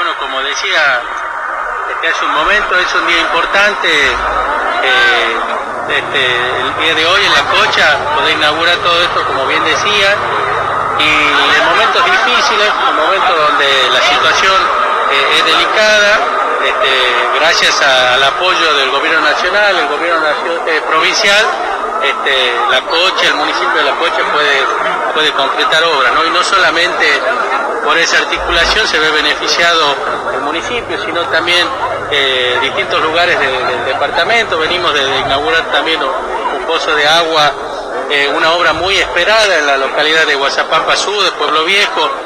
Bueno, como decía hace un momento, es un día importante. El día de hoy en La Cocha poder inaugurar todo esto, como bien decía, y en momentos difíciles, en momentos donde la situación es delicada, gracias al apoyo del gobierno nacional, el gobierno provincial, La Cocha, el municipio de La Cocha puede concretar obras, ¿no? Y no solamente por esa articulación se ve beneficiado el municipio, sino también distintos lugares del departamento. Venimos de inaugurar también un pozo de agua, una obra muy esperada en la localidad de Guazapampa Sur, de Pueblo Viejo,